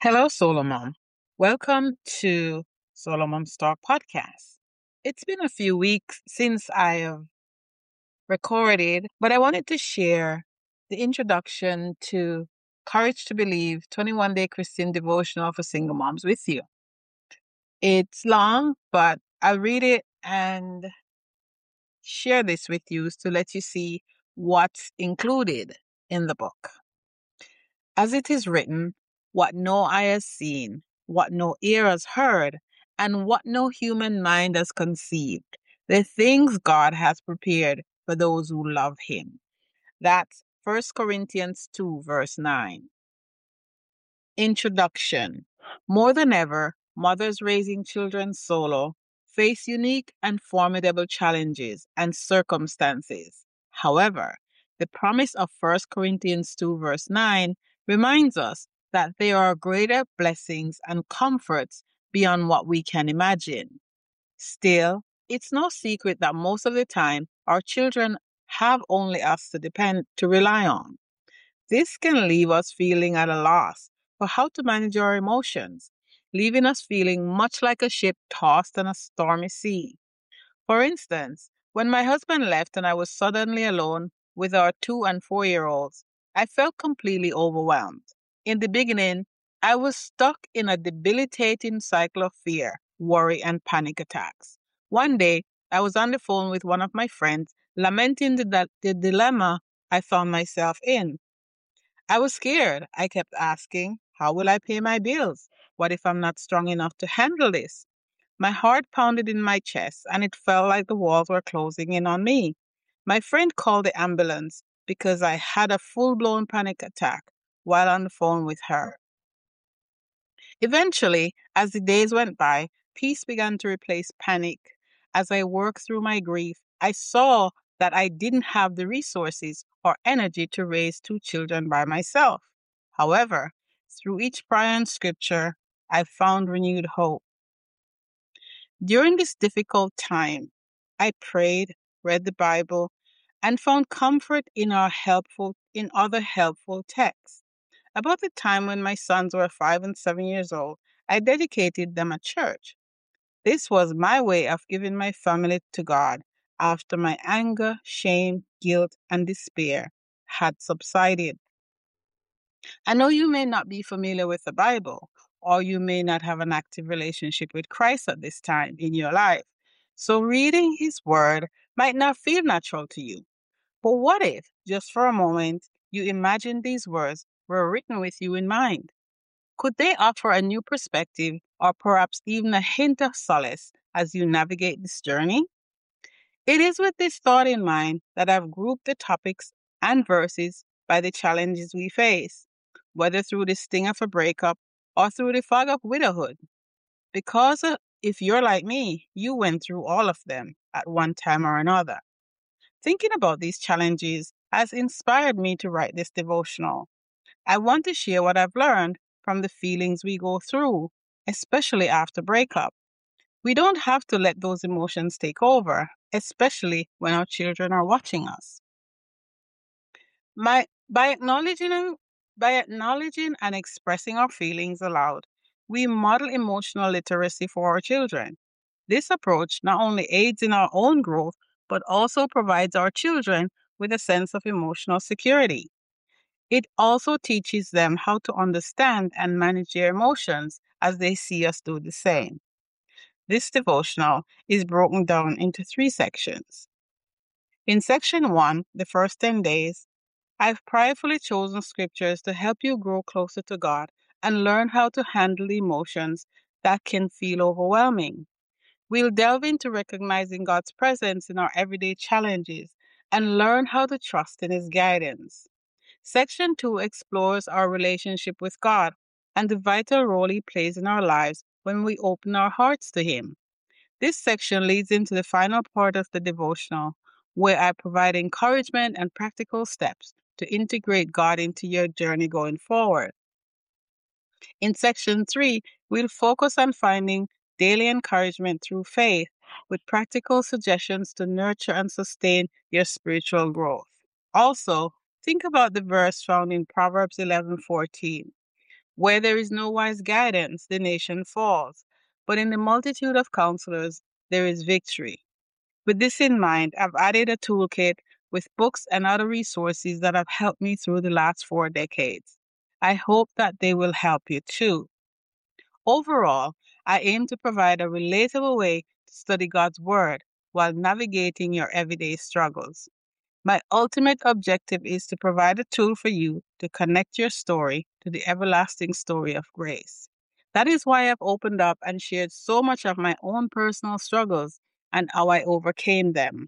Hello, Solomon. Welcome to Solomon's Talk podcast. It's been a few weeks since I have recorded, but I wanted to share the introduction to Courage to Believe 21 Day Christian Devotional for Single Moms with you. It's long, but I'll read it and share this with you to let you see what's included in the book. As it is written, what no eye has seen, what no ear has heard, and what no human mind has conceived, the things God has prepared for those who love him. That's 1 Corinthians 2, verse 9. Introduction. More than ever, mothers raising children solo face unique and formidable challenges and circumstances. However, the promise of 1 Corinthians 2, verse 9 reminds us that there are greater blessings and comforts beyond what we can imagine. Still, it's no secret that most of the time our children have only us to rely on. This can leave us feeling at a loss for how to manage our emotions, leaving us feeling much like a ship tossed on a stormy sea. For instance, when my husband left and I was suddenly alone with our 2 and 4 year olds, I felt completely overwhelmed. In the beginning, I was stuck in a debilitating cycle of fear, worry, and panic attacks. One day, I was on the phone with one of my friends, lamenting the dilemma I found myself in. I was scared. I kept asking, how will I pay my bills? What if I'm not strong enough to handle this? My heart pounded in my chest, and it felt like the walls were closing in on me. My friend called the ambulance because I had a full blown panic attack while on the phone with her. Eventually, as the days went by, peace began to replace panic. As I worked through my grief, I saw that I didn't have the resources or energy to raise 2 children by myself. However, through each prayer and scripture, I found renewed hope. During this difficult time, I prayed, read the Bible, and found comfort in other helpful texts. About the time when my sons were 5 and 7 years old, I dedicated them a church. This was my way of giving my family to God after my anger, shame, guilt, and despair had subsided. I know you may not be familiar with the Bible, or you may not have an active relationship with Christ at this time in your life. So reading his word might not feel natural to you. But what if, just for a moment, you imagine these words were written with you in mind? Could they offer a new perspective or perhaps even a hint of solace as you navigate this journey? It is with this thought in mind that I've grouped the topics and verses by the challenges we face, whether through the sting of a breakup or through the fog of widowhood. Because if you're like me, you went through all of them at one time or another. Thinking about these challenges has inspired me to write this devotional. I want to share what I've learned from the feelings we go through, especially after breakup. We don't have to let those emotions take over, especially when our children are watching us. My, by acknowledging by acknowledging and expressing our feelings aloud, we model emotional literacy for our children. This approach not only aids in our own growth, but also provides our children with a sense of emotional security. It also teaches them how to understand and manage their emotions as they see us do the same. This devotional is broken down into 3 sections. In section 1, the first 10 days, I've prayerfully chosen scriptures to help you grow closer to God and learn how to handle the emotions that can feel overwhelming. We'll delve into recognizing God's presence in our everyday challenges and learn how to trust in His guidance. Section 2 explores our relationship with God and the vital role He plays in our lives when we open our hearts to Him. This section leads into the final part of the devotional, where I provide encouragement and practical steps to integrate God into your journey going forward. In section 3, we'll focus on finding daily encouragement through faith with practical suggestions to nurture and sustain your spiritual growth. Also, think about the verse found in Proverbs 11:14. Where there is no wise guidance, the nation falls. But in the multitude of counselors, there is victory. With this in mind, I've added a toolkit with books and other resources that have helped me through the last 4 decades. I hope that they will help you too. Overall, I aim to provide a relatable way to study God's Word while navigating your everyday struggles. My ultimate objective is to provide a tool for you to connect your story to the everlasting story of grace. That is why I've opened up and shared so much of my own personal struggles and how I overcame them.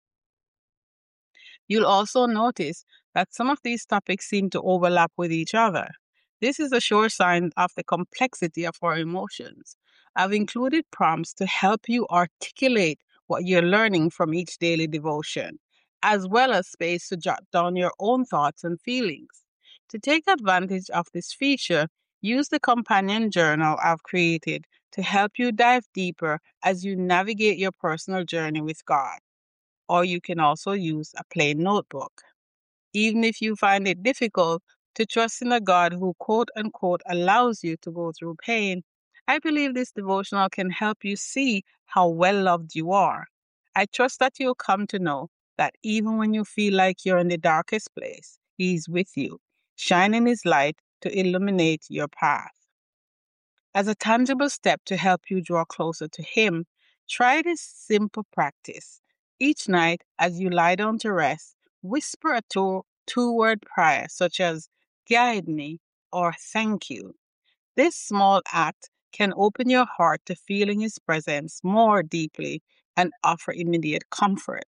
You'll also notice that some of these topics seem to overlap with each other. This is a sure sign of the complexity of our emotions. I've included prompts to help you articulate what you're learning from each daily devotion, as well as space to jot down your own thoughts and feelings. To take advantage of this feature, use the companion journal I've created to help you dive deeper as you navigate your personal journey with God. Or you can also use a plain notebook. Even if you find it difficult to trust in a God who quote unquote allows you to go through pain, I believe this devotional can help you see how well loved you are. I trust that you'll come to know that even when you feel like you're in the darkest place, He's with you, shining His light to illuminate your path. As a tangible step to help you draw closer to Him, try this simple practice. Each night, as you lie down to rest, whisper a two-word prayer such as guide me or thank you. This small act can open your heart to feeling His presence more deeply and offer immediate comfort.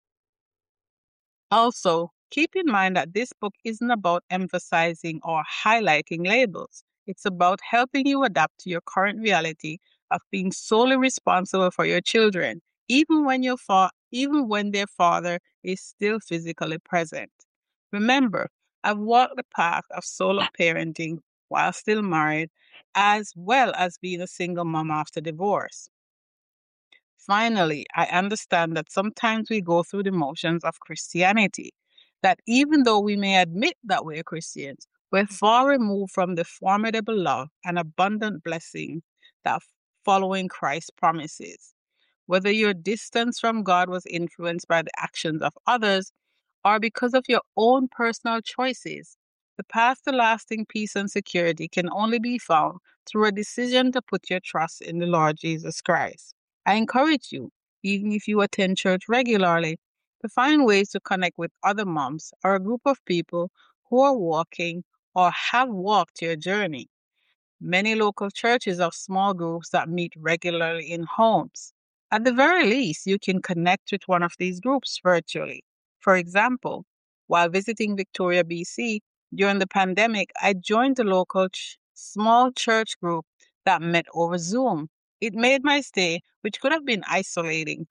Also, keep in mind that this book isn't about emphasizing or highlighting labels. It's about helping you adapt to your current reality of being solely responsible for your children, even when their father is still physically present. Remember, I've walked the path of solo parenting while still married, as well as being a single mom after divorce. Finally, I understand that sometimes we go through the motions of Christianity, that even though we may admit that we're Christians, we're far removed from the formidable love and abundant blessing that following Christ promises. Whether your distance from God was influenced by the actions of others or because of your own personal choices, the path to lasting peace and security can only be found through a decision to put your trust in the Lord Jesus Christ. I encourage you, even if you attend church regularly, to find ways to connect with other moms or a group of people who are walking or have walked your journey. Many local churches have small groups that meet regularly in homes. At the very least, you can connect with one of these groups virtually. For example, while visiting Victoria, BC, during the pandemic, I joined a local small church group that met over Zoom. It made my stay, which could have been isolating,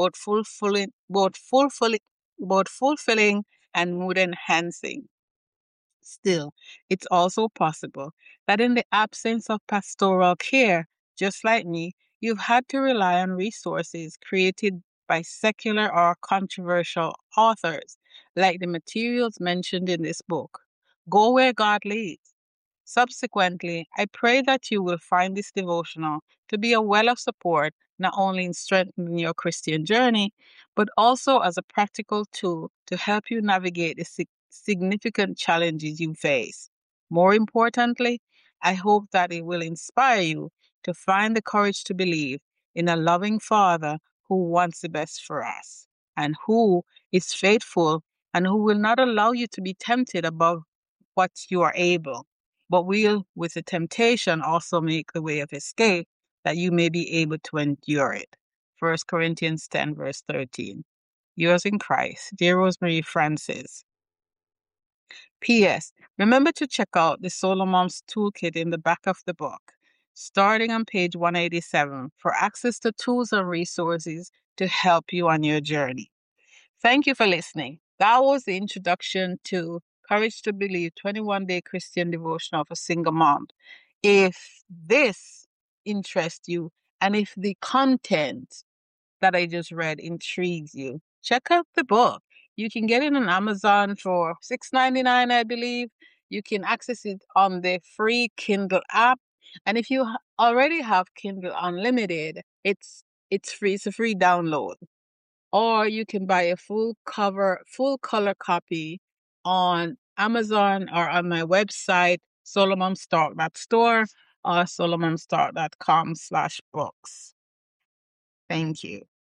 both fulfilling and mood enhancing. Still, it's also possible that in the absence of pastoral care, just like me, you've had to rely on resources created by secular or controversial authors, like the materials mentioned in this book. Go where God leads. Subsequently, I pray that you will find this devotional to be a well of support, not only in strengthening your Christian journey, but also as a practical tool to help you navigate the significant challenges you face. More importantly, I hope that it will inspire you to find the courage to believe in a loving Father who wants the best for us and who is faithful and who will not allow you to be tempted above what you are able, but will, with the temptation, also make the way of escape that you may be able to endure it. 1 Corinthians 10, verse 13. Yours in Christ, dear Rosemary Francis. P.S. Remember to check out the Solo Moms Toolkit in the back of the book, starting on page 187, for access to tools and resources to help you on your journey. Thank you for listening. That was the introduction to Courage to Believe 21-Day Christian Devotional for Single Moms. If this interests you and if the content that I just read intrigues you, check out the book. You can get it on Amazon for $6.99, I believe. You can access it on the free Kindle app. And if you already have Kindle Unlimited, it's free. It's a free download. Or you can buy a full color copy on Amazon or on my website, solomonstalk.store or solomonstart.com/books. Thank you.